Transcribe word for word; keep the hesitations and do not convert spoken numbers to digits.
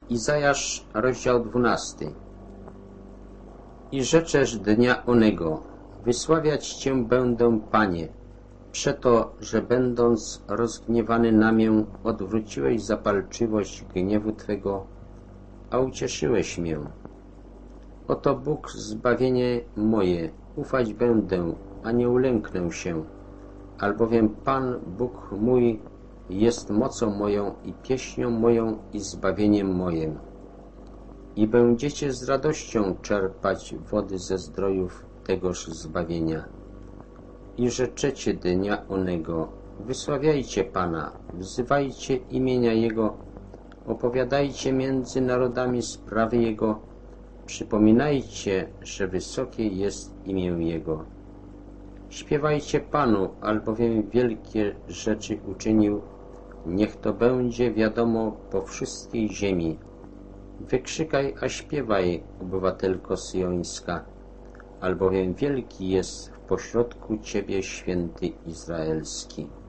Izajasz, rozdział dwunasty. I rzeczesz dnia onego, wysławiać Cię będę, Panie, przeto, że będąc rozgniewany na mię, odwróciłeś zapalczywość gniewu Twego, a ucieszyłeś mię. Oto Bóg zbawienie moje, ufać będę, a nie ulęknę się, albowiem Pan, Bóg mój, jest mocą moją i pieśnią moją i zbawieniem moim. I będziecie z radością czerpać wody ze zdrojów tegoż zbawienia. I rzeczecie dnia onego, wysławiajcie Pana, wzywajcie imienia Jego, opowiadajcie między narodami sprawy Jego, przypominajcie, że wysokie jest imię Jego. Śpiewajcie Panu, albowiem wielkie rzeczy uczynił, niech to będzie wiadomo po wszystkiej ziemi. Wykrzykaj, a śpiewaj, obywatelko syjońska, albowiem wielki jest w pośrodku Ciebie święty Izraelski.